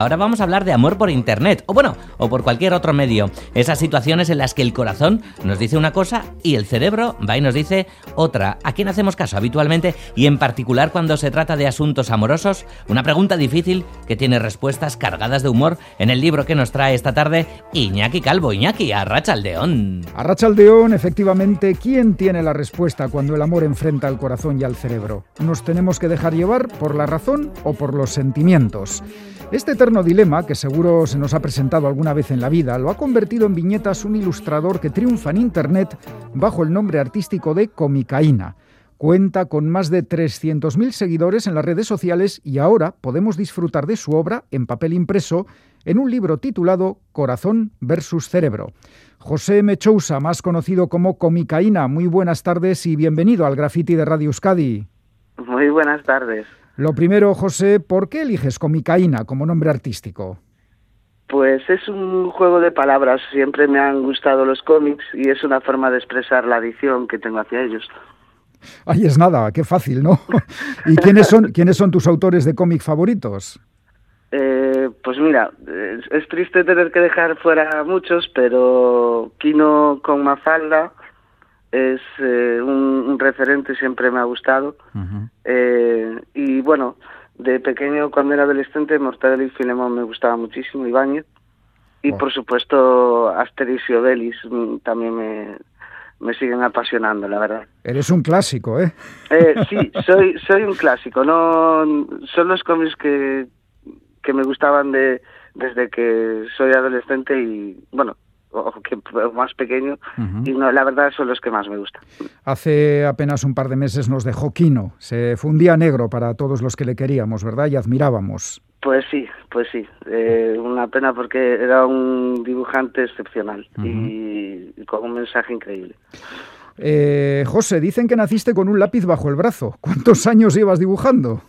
Ahora vamos a hablar de amor por internet, o por cualquier otro medio. Esas situaciones en las que el corazón nos dice una cosa y el cerebro va y nos dice otra. ¿A quién hacemos caso habitualmente y en particular cuando se trata de asuntos amorosos? Una pregunta difícil que tiene respuestas cargadas de humor en el libro que nos trae esta tarde Iñaki Calvo. Iñaki, Arratsaldeon. Arratsaldeon, efectivamente, ¿quién tiene la respuesta cuando el amor enfrenta al corazón y al cerebro? ¿Nos tenemos que dejar llevar por la razón o por los sentimientos? Este eterno dilema, que seguro se nos ha presentado alguna vez en la vida, lo ha convertido en viñetas un ilustrador que triunfa en Internet bajo el nombre artístico de Comicaína. Cuenta con más de 300.000 seguidores en las redes sociales y ahora podemos disfrutar de su obra en papel impreso en un libro titulado Corazón versus Cerebro. José Mechousa, más conocido como Comicaína, muy buenas tardes y bienvenido al Graffiti de Radio Euskadi. Muy buenas tardes. Lo primero, José, ¿por qué eliges Comicaína como nombre artístico? Pues es un juego de palabras. Siempre me han gustado los cómics y es una forma de expresar la adicción que tengo hacia ellos. Ahí es nada, qué fácil, ¿no? ¿Y quiénes son tus autores de cómic favoritos? Pues mira, es triste tener que dejar fuera muchos, pero Kino con Mafalda es un referente, siempre me ha gustado. Uh-huh. Y bueno, de pequeño, cuando era adolescente, Mortadelo y Filemón me gustaba muchísimo, Ibáñez. Y por supuesto, Asterix y Obelix también me siguen apasionando, la verdad. Eres un clásico, ¿eh? Sí, soy un clásico. No, son los cómics que me gustaban desde que soy adolescente y, bueno, o que más pequeño, uh-huh. Y no, la verdad son los que más me gustan. Hace apenas un par de meses nos dejó Kino. Se fundía negro para todos los que le queríamos, ¿verdad? Y admirábamos. Pues sí. Una pena porque era un dibujante excepcional, uh-huh. y con un mensaje increíble. José, dicen que naciste con un lápiz bajo el brazo. ¿Cuántos años llevas dibujando?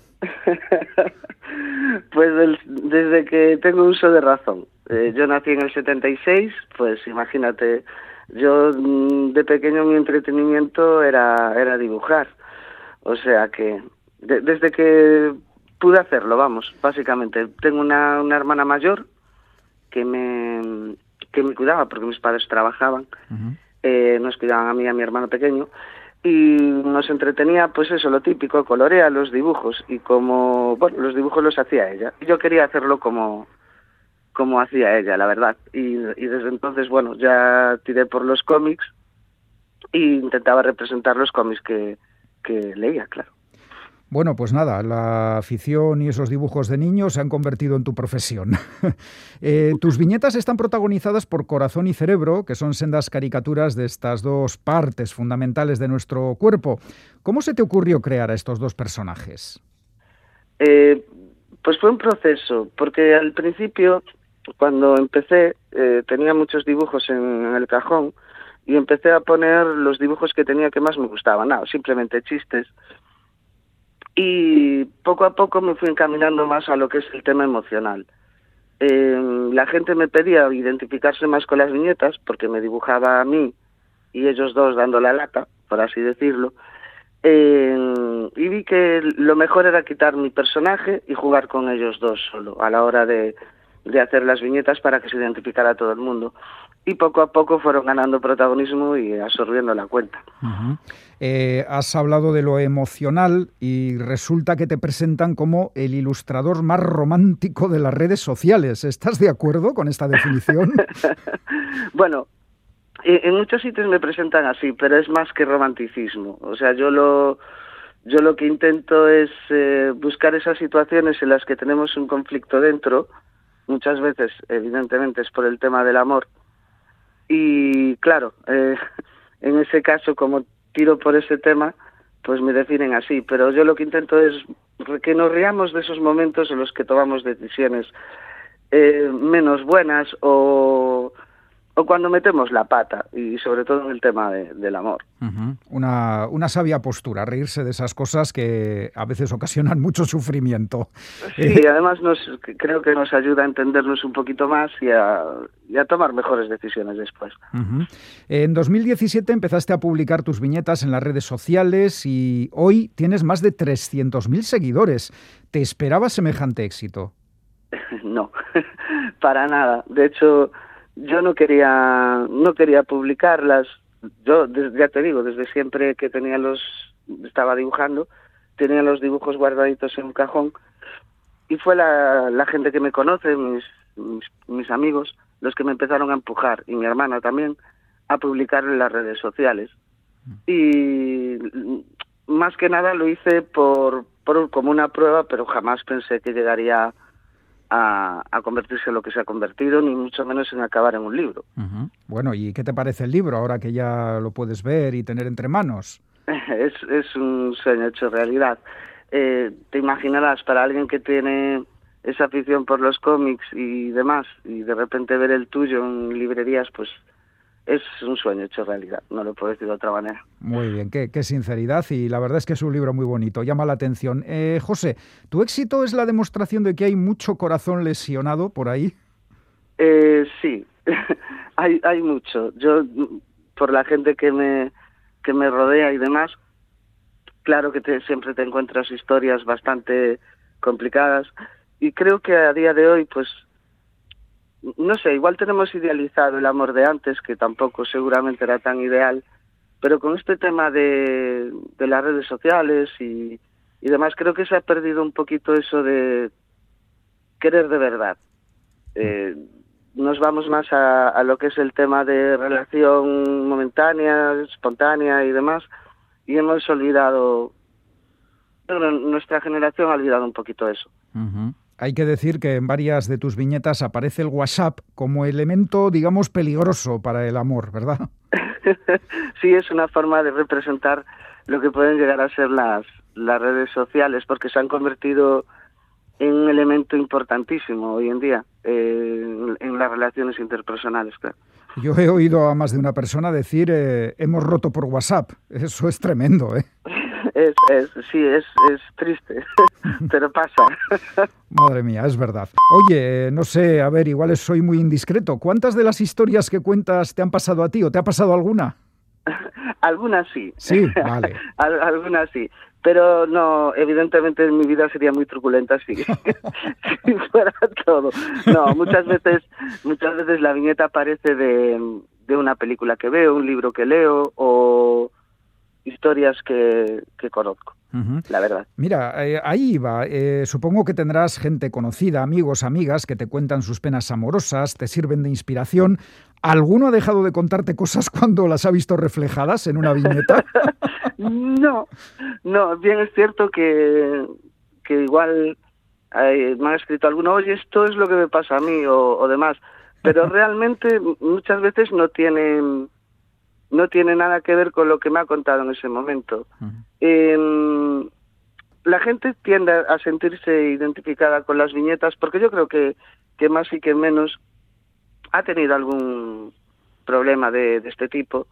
Pues desde que tengo uso de razón. Yo nací en el 76, pues imagínate, yo de pequeño mi entretenimiento era dibujar. O sea que desde que pude hacerlo, vamos, básicamente. Tengo una hermana mayor que me cuidaba porque mis padres trabajaban. Uh-huh. Nos cuidaban a mí y a mi hermano pequeño. Y nos entretenía, pues eso, lo típico, colorea los dibujos. Y como, bueno, los dibujos los hacía ella. Y yo quería hacerlo como hacía ella, la verdad. Y desde entonces, bueno, ya tiré por los cómics e intentaba representar los cómics que leía, claro. Bueno, pues nada, la afición y esos dibujos de niños se han convertido en tu profesión. Tus viñetas están protagonizadas por Corazón y Cerebro, que son sendas caricaturas de estas dos partes fundamentales de nuestro cuerpo. ¿Cómo se te ocurrió crear a estos dos personajes? Pues fue un proceso, porque al principio, cuando empecé, tenía muchos dibujos en el cajón y empecé a poner los dibujos que tenía que más me gustaban, simplemente chistes. Y poco a poco me fui encaminando más a lo que es el tema emocional. La gente me pedía identificarse más con las viñetas porque me dibujaba a mí y ellos dos dando la lata, por así decirlo. Y vi que lo mejor era quitar mi personaje y jugar con ellos dos solo a la hora de hacer las viñetas para que se identificara todo el mundo. Y poco a poco fueron ganando protagonismo y absorbiendo la cuenta. Uh-huh. Has hablado de lo emocional y resulta que te presentan como el ilustrador más romántico de las redes sociales. ¿Estás de acuerdo con esta definición? Bueno, en muchos sitios me presentan así, pero es más que romanticismo. O sea, yo lo que intento es buscar esas situaciones en las que tenemos un conflicto dentro. Muchas veces, evidentemente, es por el tema del amor. Y claro, en ese caso, como tiro por ese tema, pues me definen así. Pero yo lo que intento es que nos riamos de esos momentos en los que tomamos decisiones menos buenas o cuando metemos la pata, y sobre todo en el tema del amor. Uh-huh. Una sabia postura, reírse de esas cosas que a veces ocasionan mucho sufrimiento. Sí, además creo que nos ayuda a entendernos un poquito más y a tomar mejores decisiones después. Uh-huh. En 2017 empezaste a publicar tus viñetas en las redes sociales y hoy tienes más de 300.000 seguidores. ¿Te esperabas semejante éxito? No, para nada. De hecho, yo no quería publicarlas. Yo, ya te digo, desde siempre que estaba dibujando, tenía los dibujos guardaditos en un cajón, y fue la gente que me conoce, mis amigos, los que me empezaron a empujar, y mi hermana también, a publicar en las redes sociales. Y más que nada lo hice como una prueba, pero jamás pensé que llegaría a convertirse en lo que se ha convertido, ni mucho menos en acabar en un libro. Uh-huh. Bueno, ¿y qué te parece el libro ahora que ya lo puedes ver y tener entre manos? Es un sueño hecho realidad. Te imaginarás, para alguien que tiene esa afición por los cómics y demás, y de repente ver el tuyo en librerías, pues es un sueño hecho realidad, no lo puedo decir de otra manera. Muy bien, qué sinceridad, y la verdad es que es un libro muy bonito, llama la atención. José, ¿tu éxito es la demostración de que hay mucho corazón lesionado por ahí? Sí, hay mucho. Yo, por la gente que me rodea y demás, claro que siempre te encuentras historias bastante complicadas, y creo que a día de hoy, pues, no sé, igual tenemos idealizado el amor de antes, que tampoco seguramente era tan ideal, pero con este tema de las redes sociales y demás, creo que se ha perdido un poquito eso de querer de verdad. Nos vamos más a lo que es el tema de relación momentánea, espontánea y demás, y hemos olvidado, nuestra generación ha olvidado un poquito eso. Uh-huh. Hay que decir que en varias de tus viñetas aparece el WhatsApp como elemento, digamos, peligroso para el amor, ¿verdad? Sí, es una forma de representar lo que pueden llegar a ser las redes sociales, porque se han convertido en un elemento importantísimo hoy en día en las relaciones interpersonales, claro. Yo he oído a más de una persona decir hemos roto por WhatsApp. Eso es tremendo, ¿eh? Sí, es triste, pero pasa. Madre mía, es verdad. Oye, no sé, a ver, igual soy muy indiscreto. ¿Cuántas de las historias que cuentas te han pasado a ti o te ha pasado alguna? Algunas sí. Sí, vale. Algunas sí. Pero no, evidentemente mi vida sería muy truculenta si fuera todo. No, muchas veces la viñeta aparece de una película que veo, un libro que leo o historias que conozco. Uh-huh. La verdad. Mira, ahí va. Supongo que tendrás gente conocida, amigos, amigas, que te cuentan sus penas amorosas, te sirven de inspiración. ¿Alguno ha dejado de contarte cosas cuando las ha visto reflejadas en una viñeta? No, bien es cierto que igual me ha escrito alguno, oye, esto es lo que me pasa a mí o demás, pero realmente muchas veces no tiene nada que ver con lo que me ha contado en ese momento. Uh-huh. La gente tiende a sentirse identificada con las viñetas porque yo creo que más y que menos ha tenido algún problema de este tipo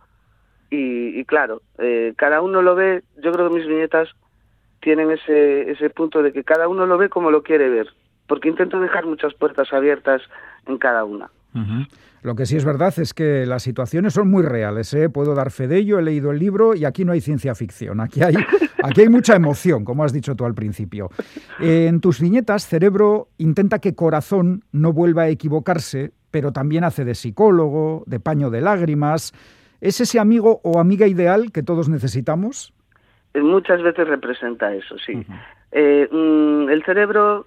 y claro, cada uno lo ve. Yo creo que mis viñetas tienen ese punto de que cada uno lo ve como lo quiere ver, porque intento dejar muchas puertas abiertas en cada una. Uh-huh. Lo que sí es verdad es que las situaciones son muy reales, ¿eh? Puedo dar fe de ello, he leído el libro y aquí no hay ciencia ficción, aquí hay mucha emoción, como has dicho tú al principio. En tus viñetas, Cerebro intenta que Corazón no vuelva a equivocarse, pero también hace de psicólogo, de paño de lágrimas. ¿Es ese amigo o amiga ideal que todos necesitamos? Muchas veces representa eso, sí. Uh-huh. El Cerebro,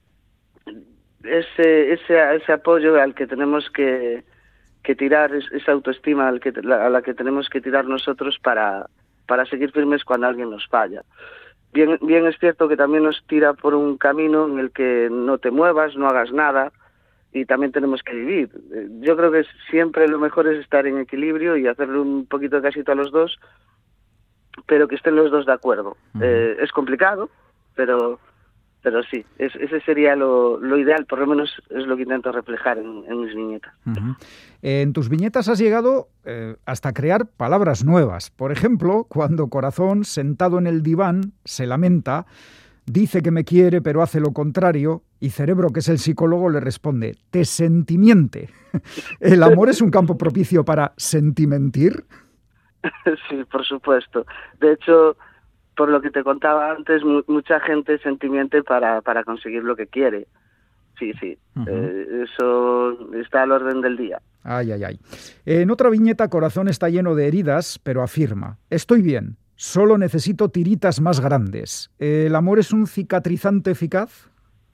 ese apoyo al que tenemos que tirar, esa autoestima a la que tenemos que tirar nosotros para seguir firmes cuando alguien nos falla. Bien es cierto que también nos tira por un camino en el que no te muevas, no hagas nada, y también tenemos que vivir. Yo creo que siempre lo mejor es estar en equilibrio y hacerle un poquito de casito a los dos, pero que estén los dos de acuerdo. Uh-huh. Es complicado, pero sí, ese sería lo ideal, por lo menos es lo que intento reflejar en mis viñetas. Uh-huh. En tus viñetas has llegado hasta crear palabras nuevas. Por ejemplo, cuando Corazón, sentado en el diván, se lamenta, dice que me quiere pero hace lo contrario, y Cerebro, que es el psicólogo, le responde, te sentimiente. ¿El amor es un campo propicio para sentimentir? Sí, por supuesto. De hecho, por lo que te contaba antes, mucha gente sentimiente para conseguir lo que quiere. sí, sí. Eso está al orden del día. Ay, ay, ay. En otra viñeta, Corazón está lleno de heridas, pero afirma: estoy bien, solo necesito tiritas más grandes. ¿El amor es un cicatrizante eficaz?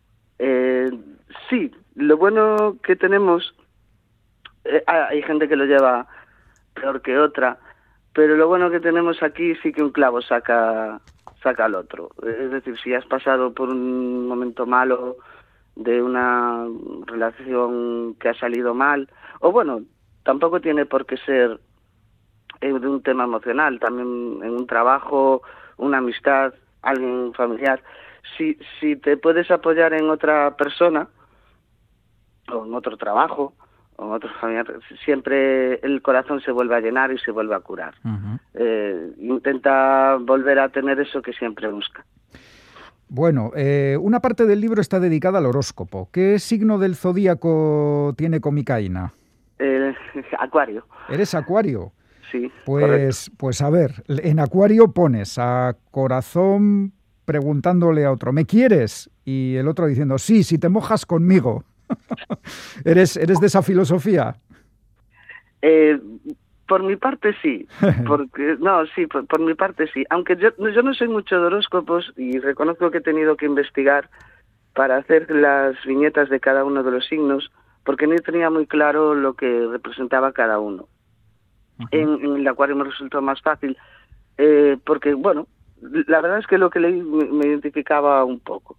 Sí, lo bueno que tenemos, hay gente que lo lleva peor que otra, pero lo bueno que tenemos aquí sí que un clavo saca al otro. Es decir, si has pasado por un momento malo de una relación que ha salido mal, o bueno, tampoco tiene por qué ser de un tema emocional, también en un trabajo, una amistad, alguien familiar. Si te puedes apoyar en otra persona, o en otro trabajo, o en otro familiar, siempre el corazón se vuelve a llenar y se vuelve a curar. Intenta volver a tener eso que siempre busca. Bueno, una parte del libro está dedicada al horóscopo. ¿Qué signo del zodíaco tiene Comicaína? Acuario. ¿Eres Acuario? Sí, pues a ver, en Acuario pones a Corazón preguntándole a otro: ¿me quieres? Y el otro diciendo: sí, si te mojas conmigo. ¿Eres de esa filosofía? Por mi parte sí, porque por mi parte sí. Aunque yo no soy mucho de horóscopos y reconozco que he tenido que investigar para hacer las viñetas de cada uno de los signos, porque no tenía muy claro lo que representaba cada uno. En el Acuario me resultó más fácil, porque, bueno, la verdad es que lo que leí me identificaba un poco.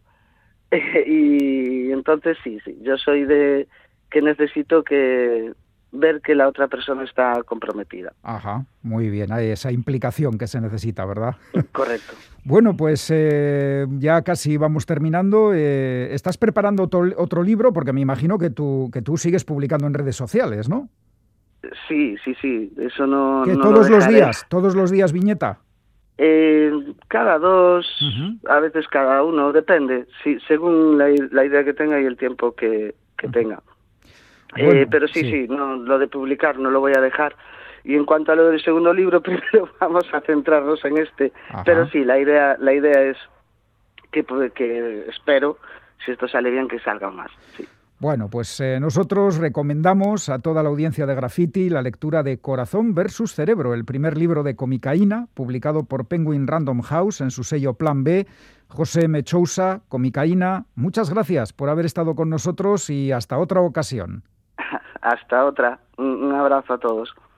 Y entonces sí, yo soy de que necesito ver que la otra persona está comprometida. Ajá, muy bien, hay esa implicación que se necesita, ¿verdad? Correcto. Bueno, pues ya casi vamos terminando. ¿Estás preparando otro libro? Porque me imagino que tú sigues publicando en redes sociales, ¿no? Sí, eso no... ¿Que no todos los días viñeta? Cada 2, a veces cada 1, depende, sí, según la idea que tenga y el tiempo que tenga. Bueno, pero sí, no, lo de publicar no lo voy a dejar. Y en cuanto a lo del segundo libro, primero vamos a centrarnos en este. Ajá. Pero sí, la idea es que espero, si esto sale bien, que salga más, sí. Bueno, pues nosotros recomendamos a toda la audiencia de Graffiti la lectura de Corazón versus Cerebro, el primer libro de Comicaína, publicado por Penguin Random House en su sello Plan B. José Mechousa, Comicaína, muchas gracias por haber estado con nosotros y hasta otra ocasión. Hasta otra. Un abrazo a todos.